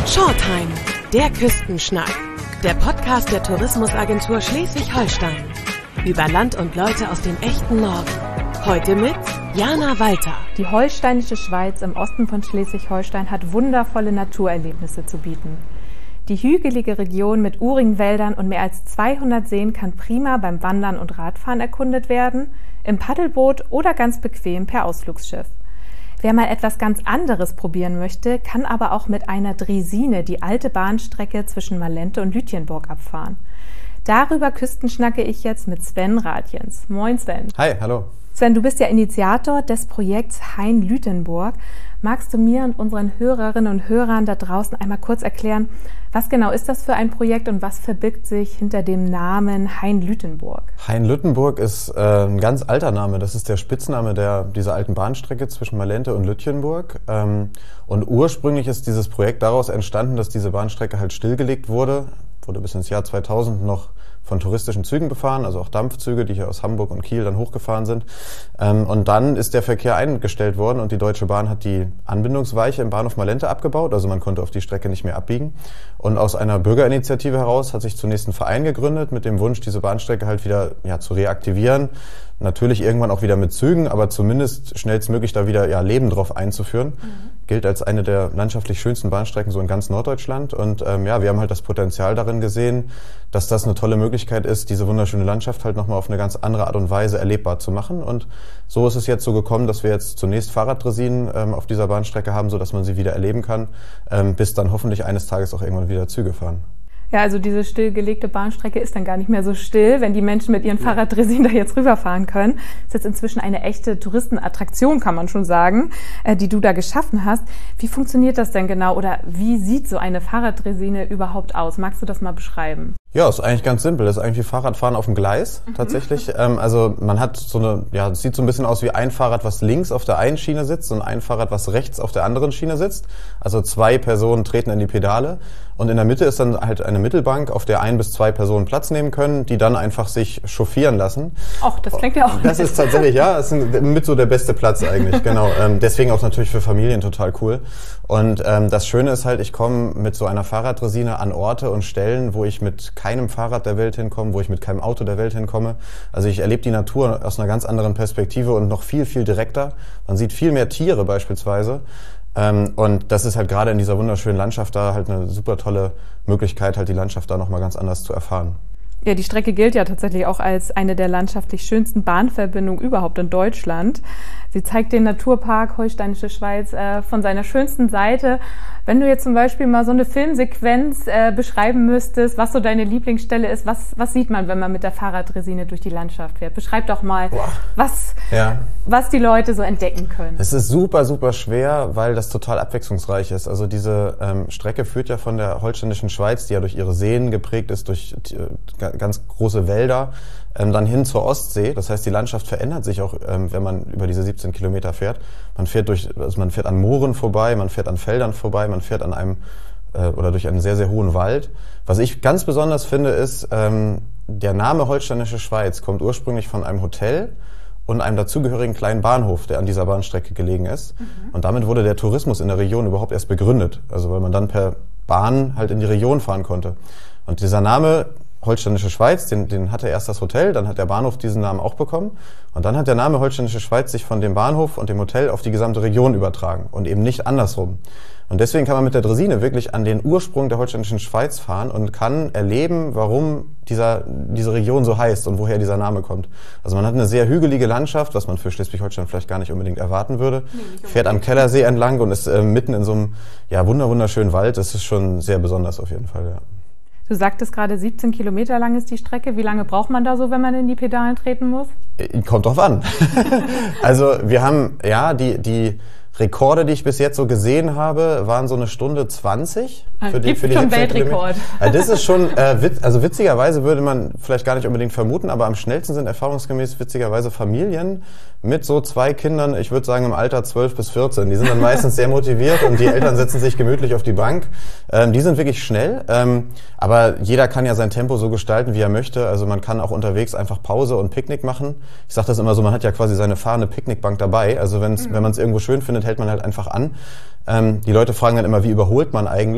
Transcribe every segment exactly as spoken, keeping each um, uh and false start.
Shortime, der Küstenschnack. Der Podcast der Tourismusagentur Schleswig-Holstein. Über Land und Leute aus dem echten Norden. Heute mit Jana Walter. Die holsteinische Schweiz im Osten von Schleswig-Holstein hat wundervolle Naturerlebnisse zu bieten. Die hügelige Region mit urigen Wäldern und mehr als zweihundert Seen kann prima beim Wandern und Radfahren erkundet werden, im Paddelboot oder ganz bequem per Ausflugsschiff. Wer mal etwas ganz anderes probieren möchte, kann aber auch mit einer Draisine die alte Bahnstrecke zwischen Malente und Lütjenburg abfahren. Darüber küstenschnacke ich jetzt mit Sven Radjens. Moin Sven. Hi, hallo. Sven, du bist ja Initiator des Projekts Hain-Lütjenburg. Magst du mir und unseren Hörerinnen und Hörern da draußen einmal kurz erklären, was genau ist das für ein Projekt und was verbirgt sich hinter dem Namen Hain-Lütjenburg? Hain-Lütjenburg ist äh, ein ganz alter Name. Das ist der Spitzname der, dieser alten Bahnstrecke zwischen Malente und Lütjenburg. Ähm, und ursprünglich ist dieses Projekt daraus entstanden, dass diese Bahnstrecke halt stillgelegt wurde. Wurde bis ins Jahr zweitausend noch von touristischen Zügen befahren, also auch Dampfzüge, die hier aus Hamburg und Kiel dann hochgefahren sind. Ähm, und dann ist der Verkehr eingestellt worden und die Deutsche Bahn hat die Anbindungsweiche im Bahnhof Malente abgebaut, also man konnte auf die Strecke nicht mehr abbiegen. Und aus einer Bürgerinitiative heraus hat sich zunächst ein Verein gegründet mit dem Wunsch, diese Bahnstrecke halt wieder ja, zu reaktivieren. Natürlich irgendwann auch wieder mit Zügen, aber zumindest schnellstmöglich da wieder ja, Leben drauf einzuführen. Mhm. Gilt als eine der landschaftlich schönsten Bahnstrecken so in ganz Norddeutschland. Und ähm, ja, wir haben halt das Potenzial darin gesehen, dass das eine tolle Möglichkeit ist, diese wunderschöne Landschaft halt nochmal auf eine ganz andere Art und Weise erlebbar zu machen. Und so ist es jetzt so gekommen, dass wir jetzt zunächst Fahrraddraisinen ähm, auf dieser Bahnstrecke haben, sodass man sie wieder erleben kann, ähm, bis dann hoffentlich eines Tages auch irgendwann wieder Züge fahren. Ja, also diese stillgelegte Bahnstrecke ist dann gar nicht mehr so still, wenn die Menschen mit ihren ja. Fahrraddraisinen da jetzt rüberfahren können. Das ist jetzt inzwischen eine echte Touristenattraktion, kann man schon sagen, äh, die du da geschaffen hast. Wie funktioniert das denn genau oder wie sieht so eine Fahrraddraisine überhaupt aus? Magst du das mal beschreiben? Ja, ist eigentlich ganz simpel. Das ist eigentlich wie Fahrradfahren auf dem Gleis, mhm. tatsächlich. Ähm, also man hat so eine, ja, es sieht so ein bisschen aus wie ein Fahrrad, was links auf der einen Schiene sitzt und ein Fahrrad, was rechts auf der anderen Schiene sitzt. Also zwei Personen treten in die Pedale und in der Mitte ist dann halt eine Mittelbank, auf der ein bis zwei Personen Platz nehmen können, die dann einfach sich chauffieren lassen. Ach, das klingt ja auch Das nett. Ist tatsächlich, ja, das ist mit so der beste Platz eigentlich, genau. Ähm, deswegen auch natürlich für Familien total cool. Und ähm, das Schöne ist halt, ich komme mit so einer Fahrraddraisine an Orte und Stellen, wo ich mit keinem Fahrrad der Welt hinkomme, wo ich mit keinem Auto der Welt hinkomme. Also ich erlebe die Natur aus einer ganz anderen Perspektive und noch viel, viel direkter. Man sieht viel mehr Tiere beispielsweise. Ähm, und das ist halt gerade in dieser wunderschönen Landschaft da halt eine super tolle Möglichkeit, halt die Landschaft da nochmal ganz anders zu erfahren. Ja, die Strecke gilt ja tatsächlich auch als eine der landschaftlich schönsten Bahnverbindungen überhaupt in Deutschland. Sie zeigt den Naturpark Holsteinische Schweiz äh, von seiner schönsten Seite. Wenn du jetzt zum Beispiel mal so eine Filmsequenz äh, beschreiben müsstest, was so deine Lieblingsstelle ist, was, was sieht man, wenn man mit der Fahrraddraisine durch die Landschaft fährt? Beschreib doch mal, was, ja. was die Leute so entdecken können. Es ist super, super schwer, weil das total abwechslungsreich ist. Also diese ähm, Strecke führt ja von der Holsteinischen Schweiz, die ja durch ihre Seen geprägt ist, durch äh, ganz große Wälder, ähm, dann hin zur Ostsee. Das heißt, die Landschaft verändert sich auch, ähm, wenn man über diese siebzehn Kilometer fährt. Man fährt durch, also man fährt an Mooren vorbei, man fährt an Feldern vorbei, man fährt an einem äh, oder durch einen sehr, sehr hohen Wald. Was ich ganz besonders finde, ist, ähm, der Name Holsteinische Schweiz kommt ursprünglich von einem Hotel und einem dazugehörigen kleinen Bahnhof, der an dieser Bahnstrecke gelegen ist. Mhm. Und damit wurde der Tourismus in der Region überhaupt erst begründet. Also weil man dann per Bahn halt in die Region fahren konnte. Und dieser Name Holsteinische Schweiz, den, den hatte erst das Hotel, dann hat der Bahnhof diesen Namen auch bekommen und dann hat der Name Holsteinische Schweiz sich von dem Bahnhof und dem Hotel auf die gesamte Region übertragen und eben nicht andersrum. Und deswegen kann man mit der Draisine wirklich an den Ursprung der Holsteinischen Schweiz fahren und kann erleben, warum dieser, diese Region so heißt und woher dieser Name kommt. Also man hat eine sehr hügelige Landschaft, was man für Schleswig-Holstein vielleicht gar nicht unbedingt erwarten würde, nee, fährt am Kellersee entlang und ist äh, mitten in so einem ja, wunderschönen Wald. Das ist schon sehr besonders auf jeden Fall, ja. Du sagtest gerade, siebzehn Kilometer lang ist die Strecke. Wie lange braucht man da so, wenn man in die Pedalen treten muss? Kommt drauf an. Also wir haben, ja, die, die Rekorde, die ich bis jetzt so gesehen habe, waren so eine Stunde zwanzig. Für die, für die schon Weltrekord. Also das ist schon, äh, witz, also witzigerweise würde man vielleicht gar nicht unbedingt vermuten, aber am schnellsten sind erfahrungsgemäß witzigerweise Familien mit so zwei Kindern, ich würde sagen im Alter zwölf bis vierzehn. Die sind dann meistens sehr motiviert und die Eltern setzen sich gemütlich auf die Bank. Ähm, die sind wirklich schnell, ähm, aber jeder kann ja sein Tempo so gestalten, wie er möchte. Also man kann auch unterwegs einfach Pause und Picknick machen. Ich sage das immer so, man hat ja quasi seine fahrende Picknickbank dabei. Also wenn's, mhm. wenn man es irgendwo schön findet, hält man halt einfach an. Ähm, die Leute fragen dann immer, wie überholt man eigentlich?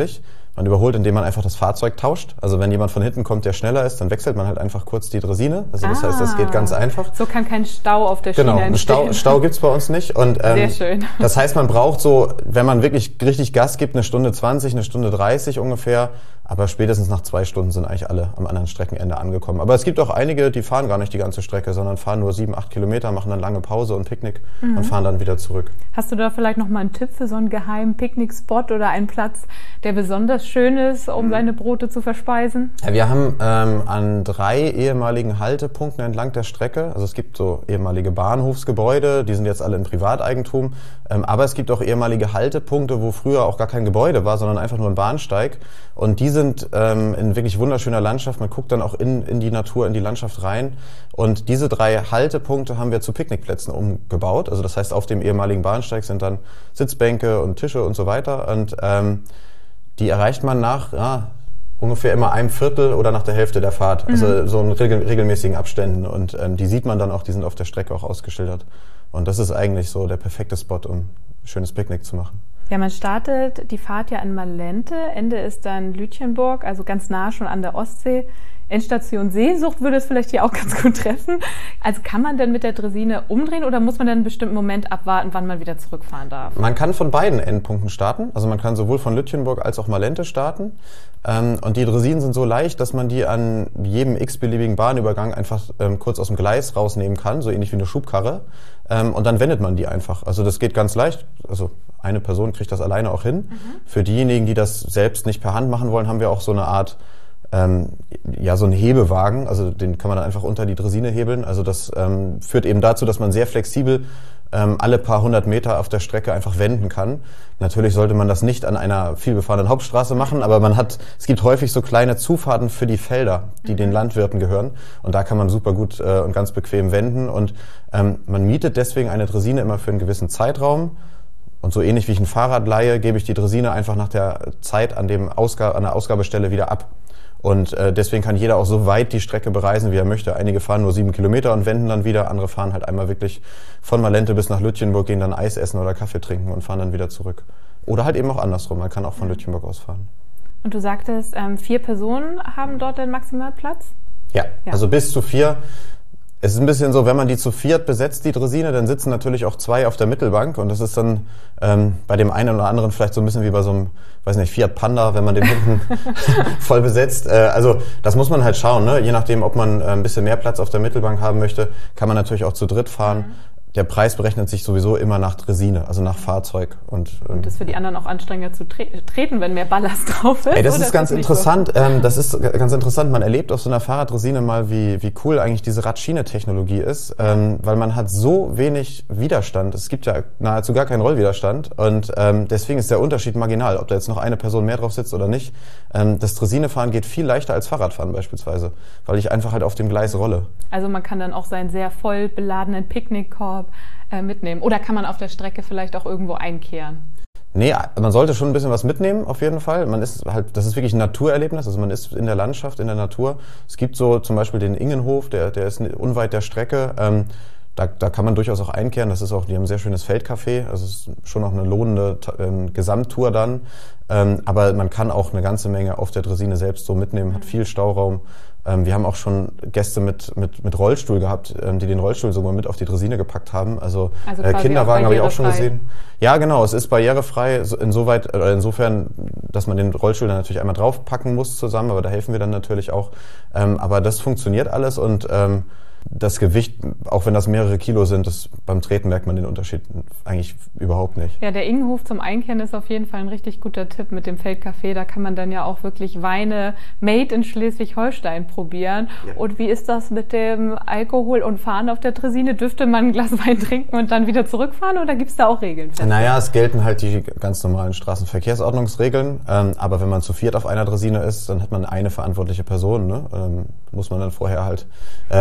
Man überholt, indem man einfach das Fahrzeug tauscht. Also wenn jemand von hinten kommt, der schneller ist, dann wechselt man halt einfach kurz die Dresine. Also das ah, heißt, das geht ganz einfach. So kann kein Stau auf der Schiene entstehen. Genau, einen Stau, Stau gibt's bei uns nicht. Und, ähm, sehr schön. Das heißt, man braucht so, wenn man wirklich richtig Gas gibt, eine Stunde zwanzig, eine Stunde dreißig ungefähr. Aber spätestens nach zwei Stunden sind eigentlich alle am anderen Streckenende angekommen. Aber es gibt auch einige, die fahren gar nicht die ganze Strecke, sondern fahren nur sieben, acht Kilometer, machen dann lange Pause und Picknick mhm. und fahren dann wieder zurück. Hast du da vielleicht noch mal einen Tipp für so einen geheimen Picknickspot oder einen Platz, der besonders schön ist, um mhm. seine Brote zu verspeisen? Ja, wir haben ähm, an drei ehemaligen Haltepunkten entlang der Strecke, also es gibt so ehemalige Bahnhofsgebäude, die sind jetzt alle in Privateigentum, ähm, aber es gibt auch ehemalige Haltepunkte, wo früher auch gar kein Gebäude war, sondern einfach nur ein Bahnsteig. Und die sind ähm, in wirklich wunderschöner Landschaft. Man guckt dann auch in, in die Natur, in die Landschaft rein. Und diese drei Haltepunkte haben wir zu Picknickplätzen umgebaut. Also das heißt, auf dem ehemaligen Bahnsteig sind dann Sitzbänke und Tische und so weiter. Und ähm, die erreicht man nach ja, ungefähr immer einem Viertel oder nach der Hälfte der Fahrt. Mhm. Also so in regel, regelmäßigen Abständen. Und ähm, die sieht man dann auch, die sind auf der Strecke auch ausgeschildert. Und das ist eigentlich so der perfekte Spot, um ein schönes Picknick zu machen. Ja, man startet die Fahrt ja in Malente, Ende ist dann Lütjenburg, also ganz nah schon an der Ostsee. Endstation Sehnsucht würde es vielleicht hier auch ganz gut treffen. Also kann man denn mit der Dresine umdrehen oder muss man dann einen bestimmten Moment abwarten, wann man wieder zurückfahren darf? Man kann von beiden Endpunkten starten. Also man kann sowohl von Lütjenburg als auch Malente starten. Und die Dresinen sind so leicht, dass man die an jedem x-beliebigen Bahnübergang einfach kurz aus dem Gleis rausnehmen kann, so ähnlich wie eine Schubkarre. Und dann wendet man die einfach. Also das geht ganz leicht. Also eine Person kriegt das alleine auch hin. Mhm. Für diejenigen, die das selbst nicht per Hand machen wollen, haben wir auch so eine Art Ähm, ja, so ein Hebewagen, also den kann man dann einfach unter die Dresine hebeln. Also das ähm, führt eben dazu, dass man sehr flexibel ähm, alle paar hundert Meter auf der Strecke einfach wenden kann. Natürlich sollte man das nicht an einer vielbefahrenen Hauptstraße machen, aber man hat, es gibt häufig so kleine Zufahrten für die Felder, die den Landwirten gehören. Und da kann man super gut äh, und ganz bequem wenden. Und ähm, man mietet deswegen eine Dresine immer für einen gewissen Zeitraum. Und so ähnlich wie ich ein Fahrrad leihe, gebe ich die Dresine einfach nach der Zeit an, dem Ausgabe, an der Ausgabestelle wieder ab. Und äh, deswegen kann jeder auch so weit die Strecke bereisen, wie er möchte. Einige fahren nur sieben Kilometer und wenden dann wieder. Andere fahren halt einmal wirklich von Malente bis nach Lütjenburg, gehen dann Eis essen oder Kaffee trinken und fahren dann wieder zurück. Oder halt eben auch andersrum. Man kann auch von Lütjenburg aus fahren. Und du sagtest, ähm, vier Personen haben dort den Maximalplatz? Ja, ja, also bis zu vier. Es ist ein bisschen so, wenn man die zu viert besetzt, die Dresine, dann sitzen natürlich auch zwei auf der Mittelbank und das ist dann ähm, bei dem einen oder anderen vielleicht so ein bisschen wie bei so einem, weiß nicht, Fiat Panda, wenn man den hinten voll besetzt. Äh, also das muss man halt schauen, ne? Je nachdem, ob man äh, ein bisschen mehr Platz auf der Mittelbank haben möchte, kann man natürlich auch zu dritt fahren. Mhm. Der Preis berechnet sich sowieso immer nach Dresine, also nach Fahrzeug. Und, ähm, und das ist für die anderen auch anstrengender zu tre- treten, wenn mehr Ballast drauf ist? Ey, das ist ganz interessant. So? Ähm, das ist ganz interessant. Man erlebt auf so einer Fahrraddresine mal, wie, wie cool eigentlich diese Radschiene-Technologie ist, ähm, weil man hat so wenig Widerstand. Es gibt ja nahezu gar keinen Rollwiderstand und ähm, deswegen ist der Unterschied marginal, ob da jetzt noch eine Person mehr drauf sitzt oder nicht. Ähm, das Dresinefahren geht viel leichter als Fahrradfahren beispielsweise, weil ich einfach halt auf dem Gleis rolle. Also man kann dann auch seinen sehr voll beladenen Picknickkorb mitnehmen? Oder kann man auf der Strecke vielleicht auch irgendwo einkehren? Nee, man sollte schon ein bisschen was mitnehmen, auf jeden Fall. Man ist halt, das ist wirklich ein Naturerlebnis, also man ist in der Landschaft, in der Natur. Es gibt so zum Beispiel den Ingenhof, der, der ist unweit der Strecke. Ähm, da, da kann man durchaus auch einkehren. Das ist auch, die haben ein sehr schönes Feldcafé, also es ist schon auch eine lohnende ähm, Gesamttour dann. Ähm, aber man kann auch eine ganze Menge auf der Dresine selbst so mitnehmen, hat viel Stauraum. Ähm, wir haben auch schon Gäste mit, mit, mit Rollstuhl gehabt, ähm, die den Rollstuhl sogar mit auf die Dresine gepackt haben. Also, also äh, Kinderwagen habe ich auch schon gesehen. Ja, genau, es ist barrierefrei, insoweit, äh, insofern, dass man den Rollstuhl dann natürlich einmal draufpacken muss zusammen, aber da helfen wir dann natürlich auch. Ähm, aber das funktioniert alles und ähm, das Gewicht, auch wenn das mehrere Kilo sind, das, beim Treten merkt man den Unterschied eigentlich überhaupt nicht. Ja, der Ingenhof zum Einkehren ist auf jeden Fall ein richtig guter Tipp mit dem Feldcafé. Da kann man dann ja auch wirklich Weine made in Schleswig-Holstein probieren. Ja. Und wie ist das mit dem Alkohol und Fahren auf der Dresine? Dürfte man ein Glas Wein trinken und dann wieder zurückfahren oder gibt es da auch Regeln? Naja, es gelten halt die ganz normalen Straßenverkehrsordnungsregeln. Ähm, aber wenn man zu viert auf einer Dresine ist, dann hat man eine verantwortliche Person. Ne? Ähm, muss man dann vorher halt ähm, besprechen,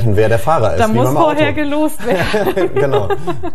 besprechen, wer der Fahrer ist. Da muss vorher gelost werden. Genau.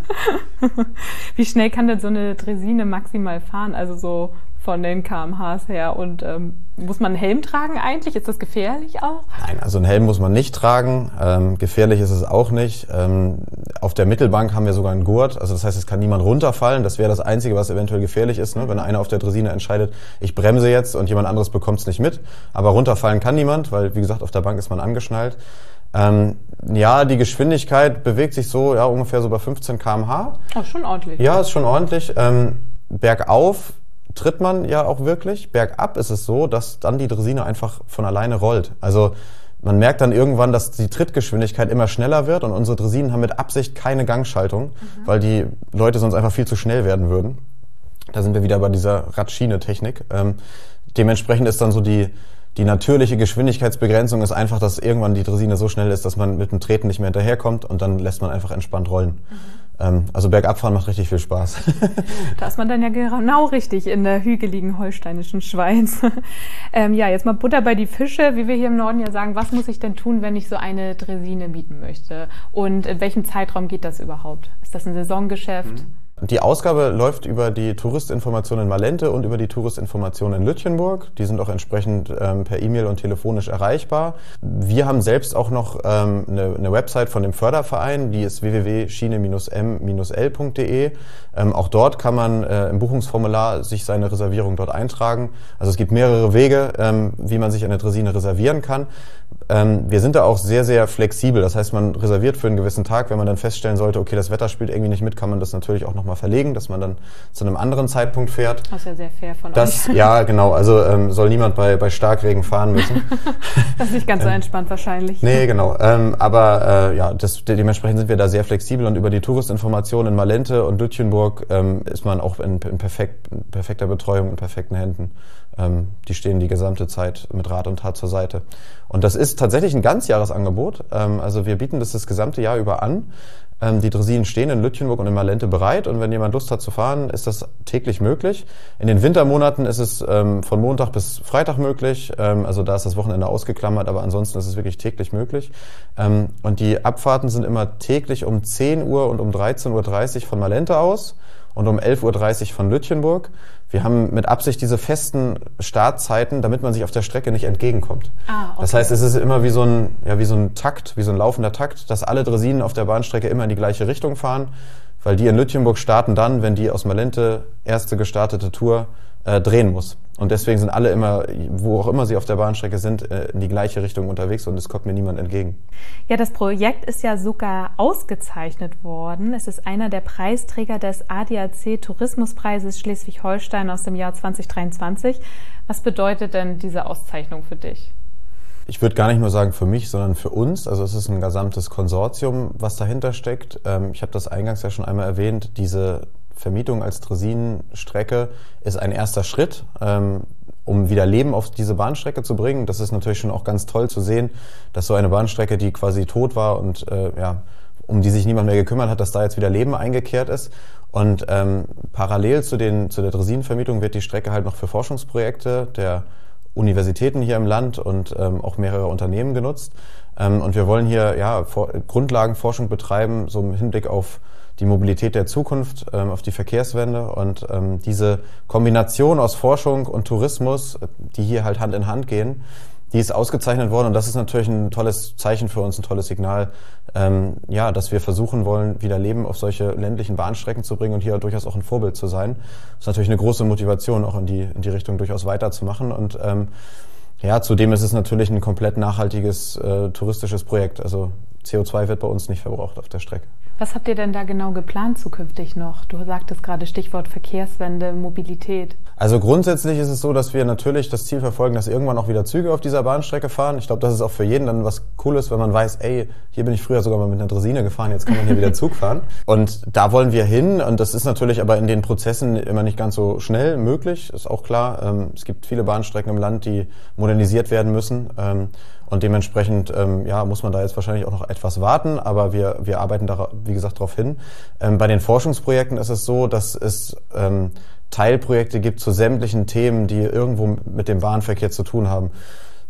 Wie schnell kann denn so eine Draisine maximal fahren? Also so von den Kilometer pro Stunde her. Und ähm, muss man einen Helm tragen eigentlich? Ist das gefährlich auch? Nein, also einen Helm muss man nicht tragen. Ähm, gefährlich ist es auch nicht. Ähm, auf der Mittelbank haben wir sogar einen Gurt. Also das heißt, es kann niemand runterfallen. Das wäre das Einzige, was eventuell gefährlich ist, ne? Wenn einer auf der Draisine entscheidet, ich bremse jetzt und jemand anderes bekommt es nicht mit. Aber runterfallen kann niemand, weil, wie gesagt, auf der Bank ist man angeschnallt. Ähm, ja, die Geschwindigkeit bewegt sich so ja ungefähr so bei fünfzehn Kilometer pro Stunde. Oh, schon ordentlich. Ja, ist schon ordentlich. Ähm, bergauf tritt man ja auch wirklich. Bergab ist es so, dass dann die Draisine einfach von alleine rollt. Also man merkt dann irgendwann, dass die Trittgeschwindigkeit immer schneller wird und unsere Draisinen haben mit Absicht keine Gangschaltung, mhm. weil die Leute sonst einfach viel zu schnell werden würden. Da sind wir wieder bei dieser Radschiene-Technik. Ähm, dementsprechend ist dann so die Die natürliche Geschwindigkeitsbegrenzung ist einfach, dass irgendwann die Draisine so schnell ist, dass man mit dem Treten nicht mehr hinterherkommt und dann lässt man einfach entspannt rollen. Mhm. Ähm, also Bergabfahren macht richtig viel Spaß. Da ist man dann ja genau richtig in der hügeligen holsteinischen Schweiz. ähm, ja, jetzt mal Butter bei die Fische, wie wir hier im Norden ja sagen. Was muss ich denn tun, wenn ich so eine Draisine mieten möchte? Und in welchem Zeitraum geht das überhaupt? Ist das ein Saisongeschäft? Mhm. Die Ausgabe läuft über die Touristinformation in Malente und über die Touristinformation in Lütjenburg. Die sind auch entsprechend ähm, per E-Mail und telefonisch erreichbar. Wir haben selbst auch noch ähm, eine, eine Website von dem Förderverein, die ist w w w punkt schiene m l punkt d e. Ähm, auch dort kann man äh, im Buchungsformular sich seine Reservierung dort eintragen. Also es gibt mehrere Wege, ähm, wie man sich eine Draisine reservieren kann. Ähm, wir sind da auch sehr, sehr flexibel. Das heißt, man reserviert für einen gewissen Tag. Wenn man dann feststellen sollte, okay, das Wetter spielt irgendwie nicht mit, kann man das natürlich auch nochmal verlegen, dass man dann zu einem anderen Zeitpunkt fährt. Das ist ja sehr fair von das, euch. Ja, genau. Also ähm, soll niemand bei, bei Starkregen fahren müssen. Das ist nicht ganz so entspannt wahrscheinlich. Nee, genau. Ähm, aber äh, ja, das, dementsprechend sind wir da sehr flexibel und über die Touristinformation in Malente und Lütjenburg ähm, ist man auch in, in perfekt, perfekter Betreuung, in perfekten Händen. Ähm, die stehen die gesamte Zeit mit Rat und Tat zur Seite. Und das ist tatsächlich ein Ganzjahresangebot. Ähm, also wir bieten das das gesamte Jahr über an. Ähm, die Draisinen stehen in Lütjenburg und in Malente bereit und wenn jemand Lust hat zu fahren, ist das täglich möglich. In den Wintermonaten ist es ähm, von Montag bis Freitag möglich. Ähm, also da ist das Wochenende ausgeklammert, aber ansonsten ist es wirklich täglich möglich. Ähm, und die Abfahrten sind immer täglich um zehn Uhr und um dreizehn Uhr dreißig von Malente aus und um elf Uhr dreißig von Lütjenburg. Wir haben mit Absicht diese festen Startzeiten, damit man sich auf der Strecke nicht entgegenkommt. Ah, okay. Das heißt, es ist immer wie so ein, ja, wie so ein Takt, wie so ein laufender Takt, dass alle Draisinen auf der Bahnstrecke immer in die gleiche Richtung fahren, weil die in Lütjenburg starten dann, wenn die aus Malente erste gestartete Tour äh, drehen muss. Und deswegen sind alle immer, wo auch immer sie auf der Bahnstrecke sind, äh, in die gleiche Richtung unterwegs und es kommt mir niemand entgegen. Ja, das Projekt ist ja sogar ausgezeichnet worden. Es ist einer der Preisträger des A D A C Tourismuspreises Schleswig-Holstein aus dem Jahr zwanzig dreiundzwanzig. Was bedeutet denn diese Auszeichnung für dich? Ich würde gar nicht nur sagen für mich, sondern für uns. Also es ist ein gesamtes Konsortium, was dahinter steckt. Ähm, ich habe das eingangs ja schon einmal erwähnt, diese Vermietung als Draisinenstrecke ist ein erster Schritt, ähm, um wieder Leben auf diese Bahnstrecke zu bringen. Das ist natürlich schon auch ganz toll zu sehen, dass so eine Bahnstrecke, die quasi tot war und äh, ja, um die sich niemand mehr gekümmert hat, dass da jetzt wieder Leben eingekehrt ist. Und ähm, parallel zu, den, zu der Draisinenvermietung wird die Strecke halt noch für Forschungsprojekte der Universitäten hier im Land und ähm, auch mehrere Unternehmen genutzt. Ähm, und wir wollen hier ja Vor- Grundlagenforschung betreiben, so im Hinblick auf die Mobilität der Zukunft, ähm, auf die Verkehrswende und ähm, diese Kombination aus Forschung und Tourismus, die hier halt Hand in Hand gehen, die ist ausgezeichnet worden und das ist natürlich ein tolles Zeichen für uns, ein tolles Signal, ähm, ja, dass wir versuchen wollen, wieder Leben auf solche ländlichen Bahnstrecken zu bringen und hier durchaus auch ein Vorbild zu sein. Das ist natürlich eine große Motivation, auch in die, in die Richtung durchaus weiterzumachen und ähm, ja, zudem ist es natürlich ein komplett nachhaltiges äh, touristisches Projekt, also C O zwei wird bei uns nicht verbraucht auf der Strecke. Was habt ihr denn da genau geplant zukünftig noch? Du sagtest gerade Stichwort Verkehrswende, Mobilität. Also grundsätzlich ist es so, dass wir natürlich das Ziel verfolgen, dass irgendwann auch wieder Züge auf dieser Bahnstrecke fahren. Ich glaube, das ist auch für jeden dann was Cooles, wenn man weiß, ey, hier bin ich früher sogar mal mit einer Draisine gefahren, jetzt kann man hier wieder Zug fahren. Und da wollen wir hin und das ist natürlich aber in den Prozessen immer nicht ganz so schnell möglich, ist auch klar. Es gibt viele Bahnstrecken im Land, die modernisiert werden müssen. Und dementsprechend ähm, ja, muss man da jetzt wahrscheinlich auch noch etwas warten, aber wir, wir arbeiten da, wie gesagt, darauf hin. Ähm, bei den Forschungsprojekten ist es so, dass es ähm, Teilprojekte gibt zu sämtlichen Themen, die irgendwo mit dem Bahnverkehr zu tun haben.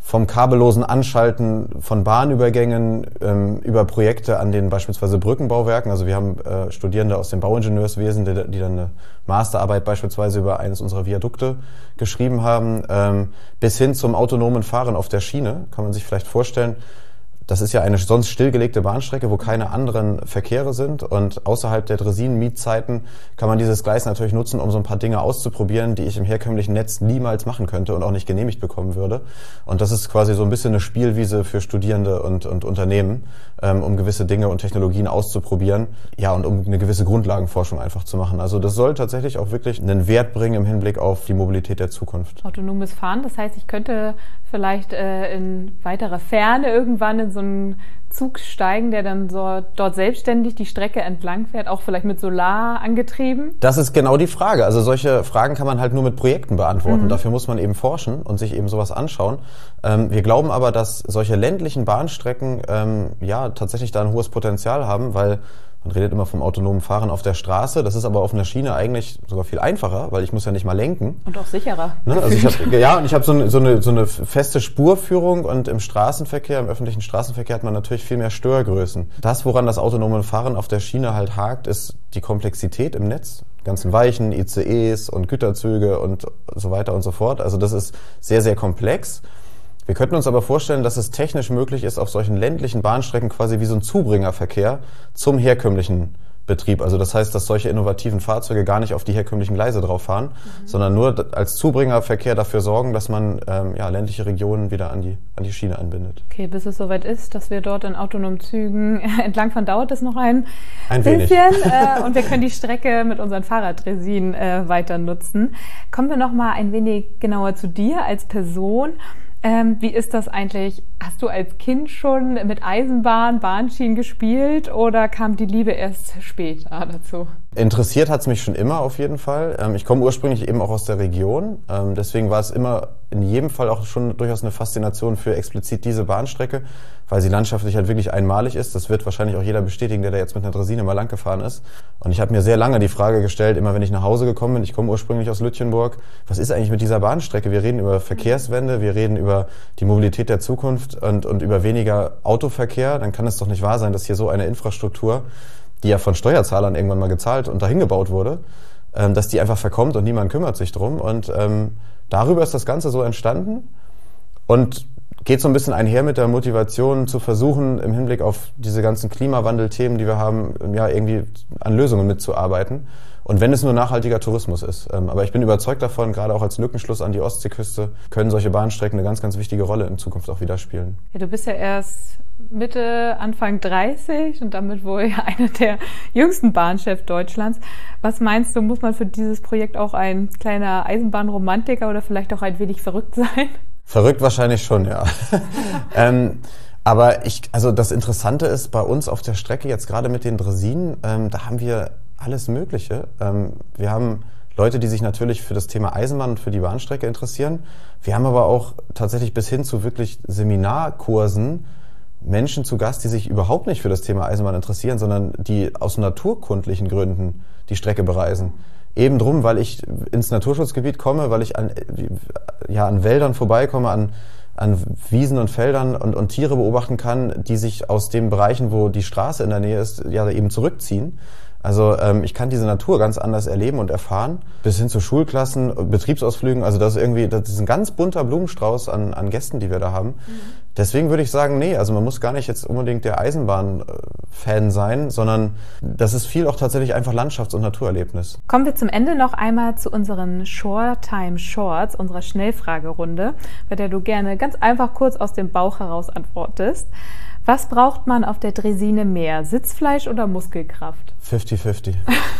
vom kabellosen Anschalten von Bahnübergängen ähm, über Projekte an den beispielsweise Brückenbauwerken. Also wir haben äh, Studierende aus dem Bauingenieurswesen, die, die dann eine Masterarbeit beispielsweise über eines unserer Viadukte geschrieben haben, ähm, bis hin zum autonomen Fahren auf der Schiene. Kann man sich vielleicht vorstellen, das ist ja eine sonst stillgelegte Bahnstrecke, wo keine anderen Verkehre sind, und außerhalb der Draisinen-Mietzeiten kann man dieses Gleis natürlich nutzen, um so ein paar Dinge auszuprobieren, die ich im herkömmlichen Netz niemals machen könnte und auch nicht genehmigt bekommen würde. Und das ist quasi so ein bisschen eine Spielwiese für Studierende und, und Unternehmen, ähm, um gewisse Dinge und Technologien auszuprobieren, ja, und um eine gewisse Grundlagenforschung einfach zu machen. Also das soll tatsächlich auch wirklich einen Wert bringen im Hinblick auf die Mobilität der Zukunft. Autonomes Fahren, das heißt, ich könnte vielleicht äh, in weiterer Ferne irgendwann in so einen Zug steigen, der dann so dort selbstständig die Strecke entlang fährt, auch vielleicht mit Solar angetrieben? Das ist genau die Frage. Also solche Fragen kann man halt nur mit Projekten beantworten. Mhm. Dafür muss man eben forschen und sich eben sowas anschauen. Ähm, wir glauben aber, dass solche ländlichen Bahnstrecken ähm, ja tatsächlich da ein hohes Potenzial haben, weil man redet immer vom autonomen Fahren auf der Straße. Das ist aber auf einer Schiene eigentlich sogar viel einfacher, weil ich muss ja nicht mal lenken. Und auch sicherer. Ne? Also ich hab, ja, und ich habe so, eine, so, eine, so eine feste Spurführung, und im Straßenverkehr, im öffentlichen Straßenverkehr hat man natürlich viel mehr Störgrößen. Das, woran das autonome Fahren auf der Schiene halt hakt, ist die Komplexität im Netz. Die ganzen Weichen, I C Es und Güterzüge und so weiter und so fort. Also das ist sehr, sehr komplex. Wir könnten uns aber vorstellen, dass es technisch möglich ist, auf solchen ländlichen Bahnstrecken quasi wie so ein Zubringerverkehr zum herkömmlichen Betrieb. Also das heißt, dass solche innovativen Fahrzeuge gar nicht auf die herkömmlichen Gleise drauf fahren, mhm. sondern nur als Zubringerverkehr dafür sorgen, dass man ähm, ja, ländliche Regionen wieder an die, an die Schiene anbindet. Okay, bis es soweit ist, dass wir dort in autonomen Zügen entlangfahren, dauert es noch ein, ein bisschen. äh, und wir können die Strecke mit unseren Fahrraddraisinen äh, weiter nutzen. Kommen wir noch mal ein wenig genauer zu dir als Person. Ähm, wie ist das eigentlich? Hast du als Kind schon mit Eisenbahn, Bahnschienen gespielt, oder kam die Liebe erst später dazu? Interessiert hat es mich schon immer auf jeden Fall. Ähm, ich komme ursprünglich eben auch aus der Region. Ähm, deswegen war es immer in jedem Fall auch schon durchaus eine Faszination für explizit diese Bahnstrecke, weil sie landschaftlich halt wirklich einmalig ist. Das wird wahrscheinlich auch jeder bestätigen, der da jetzt mit einer Draisine mal lang gefahren ist. Und ich habe mir sehr lange die Frage gestellt, immer wenn ich nach Hause gekommen bin, ich komme ursprünglich aus Lütjenburg, was ist eigentlich mit dieser Bahnstrecke? Wir reden über Verkehrswende, wir reden über die Mobilität der Zukunft und, und über weniger Autoverkehr. Dann kann es doch nicht wahr sein, dass hier so eine Infrastruktur, die ja von Steuerzahlern irgendwann mal gezahlt und dahin gebaut wurde, ähm, dass die einfach verkommt und niemand kümmert sich drum. Und ähm, darüber ist das Ganze so entstanden und geht so ein bisschen einher mit der Motivation zu versuchen, im Hinblick auf diese ganzen Klimawandelthemen, die wir haben, ja irgendwie an Lösungen mitzuarbeiten. Und wenn es nur nachhaltiger Tourismus ist. Aber ich bin überzeugt davon, gerade auch als Lückenschluss an die Ostseeküste, können solche Bahnstrecken eine ganz, ganz wichtige Rolle in Zukunft auch wieder spielen. Ja, du bist ja erst Mitte, Anfang dreißig und damit wohl einer der jüngsten Bahnchefs Deutschlands. Was meinst du, muss man für dieses Projekt auch ein kleiner Eisenbahnromantiker oder vielleicht auch ein wenig verrückt sein? Verrückt wahrscheinlich schon, ja. ähm, aber ich, also das Interessante ist bei uns auf der Strecke jetzt gerade mit den Draisinen, ähm, da haben wir alles Mögliche. Ähm, wir haben Leute, die sich natürlich für das Thema Eisenbahn und für die Bahnstrecke interessieren. Wir haben aber auch tatsächlich bis hin zu wirklich Seminarkursen Menschen zu Gast, die sich überhaupt nicht für das Thema Eisenbahn interessieren, sondern die aus naturkundlichen Gründen die Strecke bereisen. Eben drum, weil ich ins Naturschutzgebiet komme, weil ich an, ja, an Wäldern vorbeikomme, an, an Wiesen und Feldern und, und Tiere beobachten kann, die sich aus den Bereichen, wo die Straße in der Nähe ist, ja eben zurückziehen. Also ähm, ich kann diese Natur ganz anders erleben und erfahren, bis hin zu Schulklassen, Betriebsausflügen. Also das ist irgendwie, das ist ein ganz bunter Blumenstrauß an, an Gästen, die wir da haben. Mhm. Deswegen würde ich sagen, nee, also man muss gar nicht jetzt unbedingt der Eisenbahn-Fan sein, sondern das ist viel auch tatsächlich einfach Landschafts- und Naturerlebnis. Kommen wir zum Ende noch einmal zu unseren Short-Time Shorts, unserer Schnellfragerunde, bei der du gerne ganz einfach kurz aus dem Bauch heraus antwortest. Was braucht man auf der Draisine mehr, Sitzfleisch oder Muskelkraft? fünfzig fünfzig.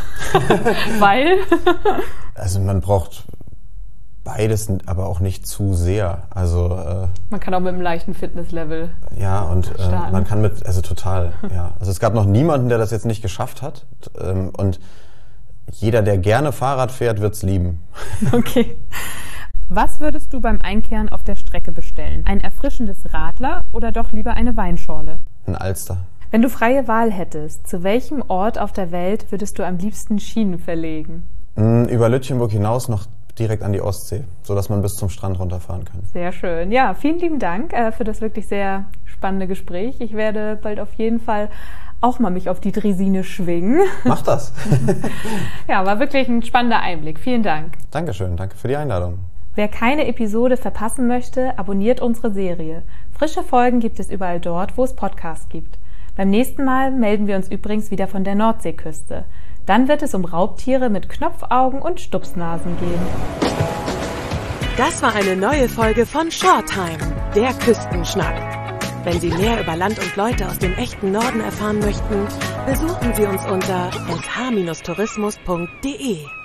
Weil? Also man braucht beides, aber auch nicht zu sehr. Also äh, man kann auch mit einem leichten Fitnesslevel ja, und äh, man kann mit, also total, ja. Also es gab noch niemanden, der das jetzt nicht geschafft hat. Ähm, und jeder, der gerne Fahrrad fährt, wird's lieben. Okay. Was würdest du beim Einkehren auf der Strecke bestellen? Ein erfrischendes Radler oder doch lieber eine Weinschorle? Ein Alster. Wenn du freie Wahl hättest, zu welchem Ort auf der Welt würdest du am liebsten Schienen verlegen? Über Lütjenburg hinaus noch direkt an die Ostsee, sodass man bis zum Strand runterfahren kann. Sehr schön. Ja, vielen lieben Dank äh, für das wirklich sehr spannende Gespräch. Ich werde bald auf jeden Fall auch mal mich auf die Draisine schwingen. Mach das. Ja, war wirklich ein spannender Einblick. Vielen Dank. Dankeschön, danke für die Einladung. Wer keine Episode verpassen möchte, abonniert unsere Serie. Frische Folgen gibt es überall dort, wo es Podcasts gibt. Beim nächsten Mal melden wir uns übrigens wieder von der Nordseeküste. Dann wird es um Raubtiere mit Knopfaugen und Stupsnasen gehen. Das war eine neue Folge von Shoretime, der Küstenschnack. Wenn Sie mehr über Land und Leute aus dem echten Norden erfahren möchten, besuchen Sie uns unter s h tourismus punkt d e.